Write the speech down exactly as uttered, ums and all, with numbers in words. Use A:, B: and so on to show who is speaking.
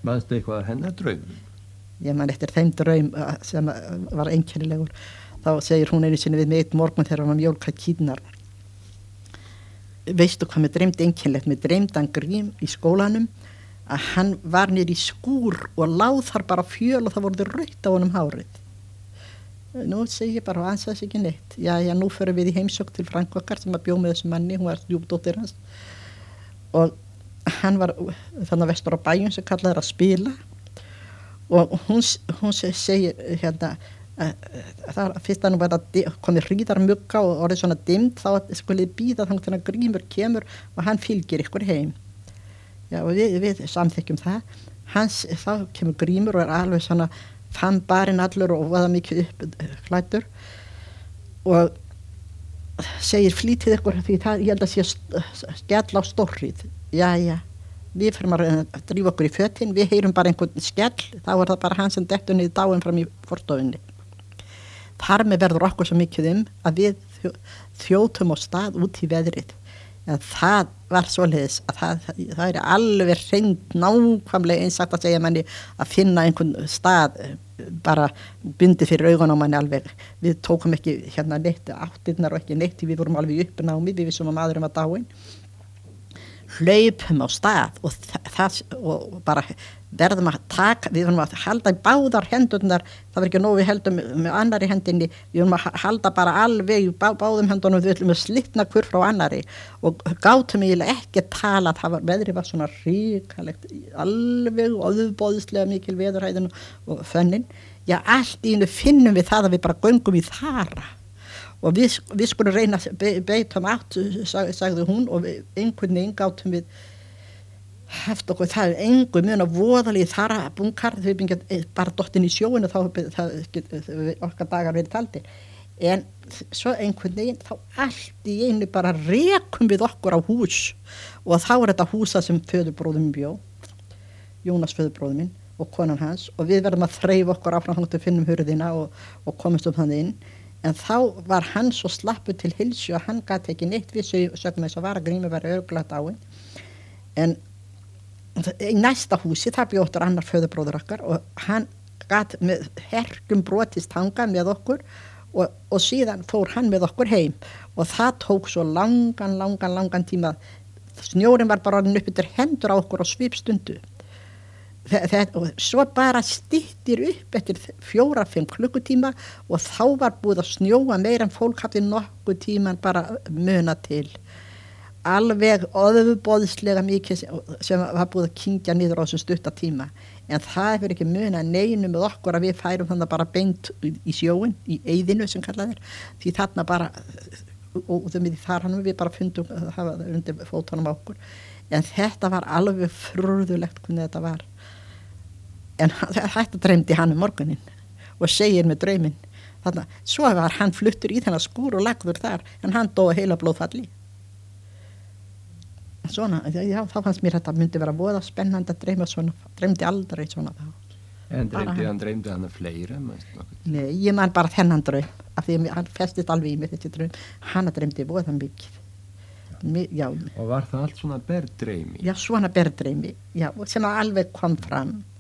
A: Manstu eitthvað að hennar draumum?
B: Ég man eftir þeim draum sem var einkennilegur. Þá segir hún einu sinni við mig einn morgun þegar hann var mjólka kýrnar. Veistu hvað mér dreymdi einkennilegt? Mér dreymdi hann Grím í skólanum að hann var niður í skúr og láð þar bara fjöl og það voruð rautt á honum hárið. Nú segi ég bara, hans þess ekki neitt. Já, já, nú förum við í heimsókn til frænku okkar sem að bjó með þessum manni, hún var djúpdóttir hans. Og hann var þannig vestur á bæjum sem kallaði að spila og hún, hún segir hérna, það fyrst að nú var að komið hríðarmugga og orðið svona dimmt, þá skulið bíða þannig til að Grímur kemur og hann fylgir ykkur heim. Já, og við, við samþykjum það. Hans, þá kemur Grímur og er alveg svona fann barinn allur og vaða mikið upp hlættur og segir flýtið ykkur því það, ég held að sé skell á stórrið. Já, já, við fyrir að drífa okkur í fötin, við heyrum bara einhvern skell, þá er það bara hann sem dettur niður dáin fram í forstofunni. Þar með verður okkur svo mikið um að við þjótum á stað út í veðrið. Ja, það var svoleiðis að það, það er alveg hreint nákvæmlega einsagt að segja manni að finna einhvern stað bara bundi fyrir augun á manni alveg. Við tókum ekki hérna neitt áttirnar og ekki neitt, við vorum alveg uppnámi, við vissum að maðurinn var dáinn. Hlaupum á stað og, það, og bara verðum að taka, við vorum að halda í báðar hendurnar, það var ekki nóg við heldum með annari hendinni, við vorum að halda bara alveg í bá, báðum hendunum, við ætlum að slitna hver frá annari og gátum eiginlega ekki að tala, það var, veðrið var svona ríkalegt, alveg óðbóðslega mikil veðurhæðin og fönnin. Já, allt í einu finnum við það að við bara göngum í þara og við, við skulum reyna að be, beitum átt, sag, sagði hún og við, einhvern veginn gátum við haft okkur það engu mjög voðalegi þara bunkar, þau byggjum bara dottin í sjóinu þá það, okkar dagar verið taldir. En svo einhvern veginn þá allt í einu bara rekum við okkur á hús og þá er þetta húsa sem föðurbróðum bjó, Jónas föðurbróður minn og konan hans og við verðum að þreifa okkur áfram þannig að finnum hurðina og, og komumst um þannig inn. En þá var hann svo slappur til hilsu að hann gat ekki neitt við sögum þess að vara Grímur var örgulega dáinn. En í næsta húsi það bjóttur annar föðurbróður okkar og hann gat með herkum brotist þangað með okkur og, og síðan fór hann með okkur heim og það tók svo langan, langan, langan tíma. Snjórin var bara orðinn upp yfir hendur á okkur á svipstundu. Það, og svo bara styttir upp eftir fjóra, fimm klukkutíma og þá var búið að snjóa meira en fólk hafði nokkuð tíman bara muna til. Alveg óðbóðslega mikið sem var búið að kyngja niður á þessum stutta tíma. En það hefur ekki muna neinu með okkur að við færum þannig bara beint í sjóin, í eyðinu sem kallað er. Því þarna bara, og þar hann við bara fundum það undir fótunum á okkur. En þetta var alveg furðulegt hvernig þetta var. En þetta dreymdi hann um morguninn og segir með drauminn. Þarna, svo var hann fluttur í þennan skúr og lagður þar, en hann dó heila blóðfalli. Svona, já, þá fannst mér þetta myndi vera voða spennandi að dreyma svona, dreymdi aldrei svona þá.
A: En dreymdi hann, dreymdi hann að fleira?
B: Nei, ég man bara þennan draum, af því hann festist alveg í mig þessi draum, hann dreymdi voða mikið. Já.
A: Og var það allt svona berðdreymi?
B: Já, svona berðdreymi, já, sem alveg kom fram.